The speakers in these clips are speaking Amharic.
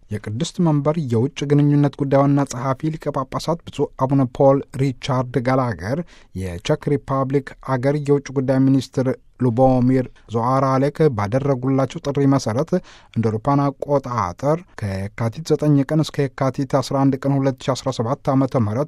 የቅድስት መንበር የውጭ ግንኙነት ጉዳይ ዋና ጸሐፊ ሊቀ ጳጳሳት ብፁዕ አቡነ ፖል ሪቻርድ ጋላገር የቼክ ሪፐብሊክ አገር የውጭ ጉዳይ ሚኒስትር ሉቦሚር ዞአራሌክ ባደረጉላቸው ጥሪ መሰረት እንደ አውሮፓውያን አቆጣጠር ከየካቲት 9 ቀን እስከ የካቲት 11 ቀን 2017 ዓ.ም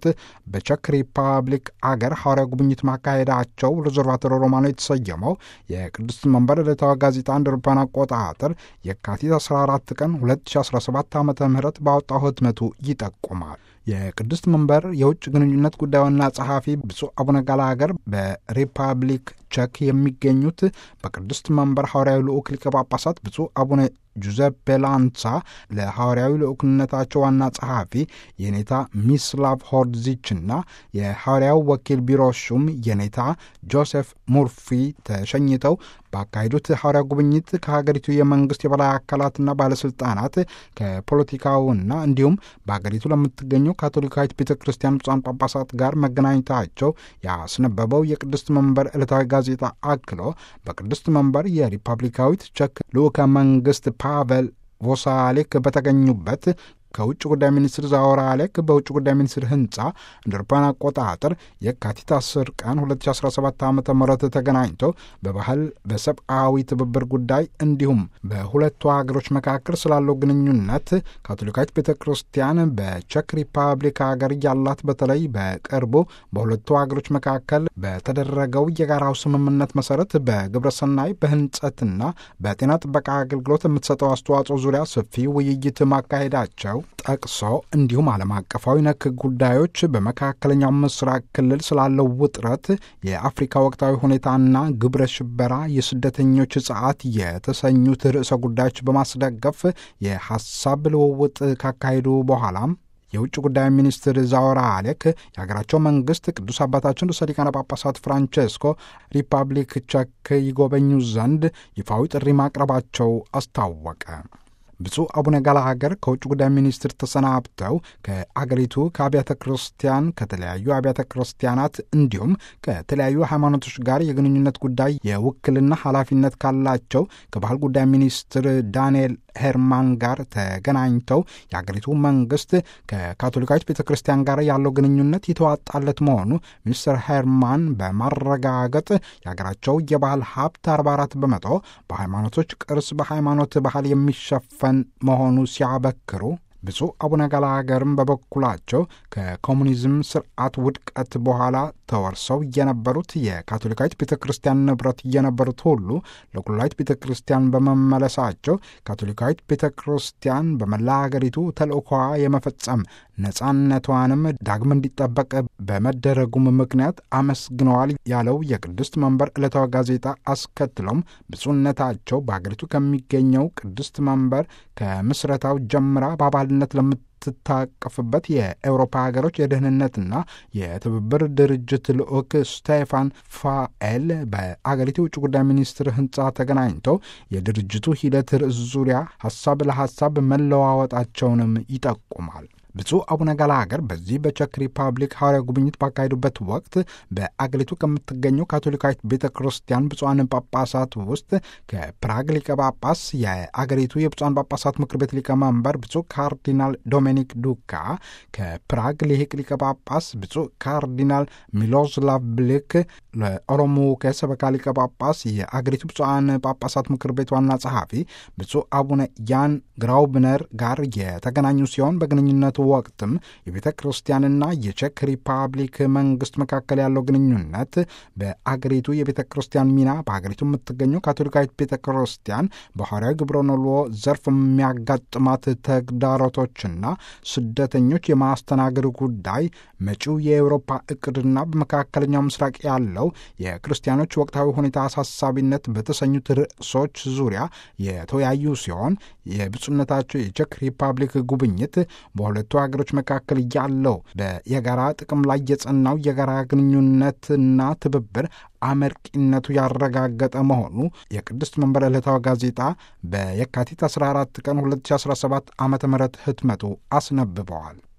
በቼክ ሪፐብሊክ አገር ሐዋርያዊ ጉብኝት ማካሄዳቸው ሪዘርቫቶር ሮማኖ የተሰየመው የቅድስት መንበር ዕለታዊ ጋዜጣ እንደ አውሮፓውያን አቆጣጠር የካቲት 14 ቀን 2017 ዓ.ም ባወጣው ህትመቱ ይጠቁማል። የቅድስት መንበር የውጭ ግንኙነት ጉዳይ ዋና ጸሐፊ ብፁዕ አቡነ ጋላገር በሪፐብሊክ ቼክ የሚገኙት በቅድስት መንበር ሐዋርያዊ ልዑክ ሊቀ ጳጳሳት ብፁዕ አቡነ ጁዘፔ ላንሳ ለሐዋርያዊ ልዑክነታቸው ዋና ጸሐፊ የኔታ ሚስላቭ ሆርዚችና የሐዋርያው ወኪል ቢሮ ሹም የኔታ ጆሴፍ ሙርፊ ተሸኝተው ባካሄዱት ሐዋርያ ጉብኝት ከሀገሪቱ የመንግስት የበላይ አካላትና ባለስልጣናት ከፖለቲካውና እንዲሁም በሀገሪቱ ለምትገኘው ካቶሊካዊት ቤተ ክርስቲያን ብፁዓን ጳጳሳት ጋር መገናኘታቸው ያስነበበው የቅድስት መንበር ዕለታዊ ጋዜጣ አክሎ በቅድስት መንበር የሪፐብሊካዊት ቼክ ልዑከ መንግስት ፓቨል ቮሳሌክ በተገኙበት ከውጭ ጉዳይ ሚኒስትር ዛወራሌክ በውጭ ጉዳይ ሚኒስትር ህንጻ እንደ አውሮፓውያን አቆጣጠር የካቲት 10 ቀን 2017 ዓ.ም ተገናኝተው በባህል በሰብአዊ ትብብር ጉዳይ እንዲሁም በሁለቱ ሀገሮች መካከል ስላለው ግንኙነት ካቶሊካዊት ቤተ ክርስቲያን በቼክ ሪፐብሊክ ሀገር ያላት በተለይ በቅርቡ በሁለቱ ሀገሮች መካከል በተደረገው የጋራው ስምምነት መሰረት በግብረ ሰናይ በህንጸትና በጤና ጥበቃ አገልግሎት የምትሰጠው አስተዋጽኦ ዙሪያ ሰፊ ውይይት ማካሄዳቸው ጠቅሶ እንዲሁም ዓለም አቀፋዊ ነክ ጉዳዮች በመካከለኛው ምስራቅ ክልል ስላለው ውጥረት፣ የአፍሪካ ወቅታዊ ሁኔታና ግብረ ሽበራ፣ የስደተኞች ጸዓት የተሰኙት ርዕሰ ጉዳዮች በማስደገፍ የሐሳብ ልውውጥ ካካሄዱ በኋላም የውጭ ጉዳይ ሚኒስትር ዛወራሌክ የሀገራቸው መንግስት ቅዱስ አባታችን ርዕሰ ሊቃነ ጳጳሳት ፍራንቼስኮ ሪፐብሊክ ቼክ ይጎበኙ ዘንድ ይፋዊ ጥሪ ማቅረባቸው አስታወቀ። ብፁዕ አቡነ ጋላገር ከውጭ ጉዳይ ሚኒስትር ተሰናብተው ከአገሪቱ ከአብያተ ክርስቲያን ከተለያዩ አብያተ ክርስቲያናት እንዲሁም ከተለያዩ ሃይማኖቶች ጋር የግንኙነት ጉዳይ የውክልና ኃላፊነት ካላቸው ከባህል ጉዳይ ሚኒስትር ዳንኤል ሄርማን ጋር ተገናኝተው የአገሪቱ መንግስት ከካቶሊካዊት ቤተ ክርስቲያን ጋር ያለው ግንኙነት የተዋጣለት መሆኑ ሚኒስትር ሄርማን በማረጋገጥ የአገራቸው የባህል ሀብት 44 በመቶ በሃይማኖቶች ቅርስ በሃይማኖት ባህል የሚሸፈን መሆኑ ሲያበክሩ ብፁዕ አቡነ ጋላገርም በበኩላቸው ከኮሙኒዝም ስርዓት ውድቀት በኋላ ተወርሰው የነበሩት የካቶሊካዊት ቤተ ክርስቲያን ንብረት የነበሩት ሁሉ ለኩላዊት ቤተ ክርስቲያን በመመለሳቸው ካቶሊካዊት ቤተ ክርስቲያን በመላ አገሪቱ ተልእኮዋ የመፈጸም ነጻነቷንም ዳግም እንዲጠበቅ በመደረጉም ምክንያት አመስግነዋል ያለው የቅድስት መንበር ዕለታዊ ጋዜጣ አስከትሎም ብፁዕነታቸው በአገሪቱ ከሚገኘው ቅድስት መንበር ከምስረታው ጀምራ በአባልነት ለምትታቀፍበት የአውሮፓ ሀገሮች የደህንነትና የትብብር ድርጅት ልዑክ ስቴፋን ፋኤል በአገሪቱ የውጭ ጉዳይ ሚኒስትር ህንጻ ተገናኝተው የድርጅቱ ሂደት ርዕስ ዙሪያ ሀሳብ ለሀሳብ መለዋወጣቸውንም ይጠቁማል። ብፁዕ አቡነ ጋላገር በዚህ በቼክ ሪፐብሊክ ሐዋርያ ጉብኝት ባካሄዱበት ወቅት በአገሪቱ ከምትገኘው ካቶሊካዊት ቤተ ክርስቲያን ብፁዓን ጳጳሳት ውስጥ ከፕራግ ሊቀ ጳጳስ የአገሪቱ የብፁዓን ጳጳሳት ምክር ቤት ሊቀመንበር ብፁዕ ካርዲናል ዶሚኒክ ዱካ፣ ከፕራግ ሊቅ ሊቀ ጳጳስ ብፁዕ ካርዲናል ሚሎስላቭ ብሊክ፣ ለኦሮሞ ከሰበካ ሊቀ ጳጳስ የአገሪቱ ብፁዓን ጳጳሳት ምክር ቤት ዋና ጸሐፊ ብፁዕ አቡነ ያን ግራውብነር ጋር የተገናኙ ሲሆን በግንኙነቱ ወቅትም የቤተ ክርስቲያንና የቼክ ሪፐብሊክ መንግስት መካከል ያለው ግንኙነት በአገሪቱ የቤተ ክርስቲያን ሚና በአገሪቱ የምትገኘው ካቶሊካዊት ቤተ ክርስቲያን በሐዋርያዊ ግብረ ኖሎ ዘርፍ የሚያጋጥማት ተግዳሮቶችና ስደተኞች የማስተናገድ ጉዳይ፣ መጪው የአውሮፓ እቅድና በመካከለኛው ምስራቅ ያለው የክርስቲያኖች ወቅታዊ ሁኔታ አሳሳቢነት በተሰኙት ርዕሶች ዙሪያ የተወያዩ ሲሆን የብፁዕነታቸው የቼክ ሪፐብሊክ ጉብኝት በሁለቱ ሀገሮች መካከል ያለው የጋራ ጥቅም ላይ የጸናው የጋራ ግንኙነትና ትብብር አመርቂነቱ ያረጋገጠ መሆኑ የቅድስት መንበር ዕለታዊ ጋዜጣ በየካቲት 14 ቀን 2017 ዓ.ም ህትመቱ አስነብበዋል።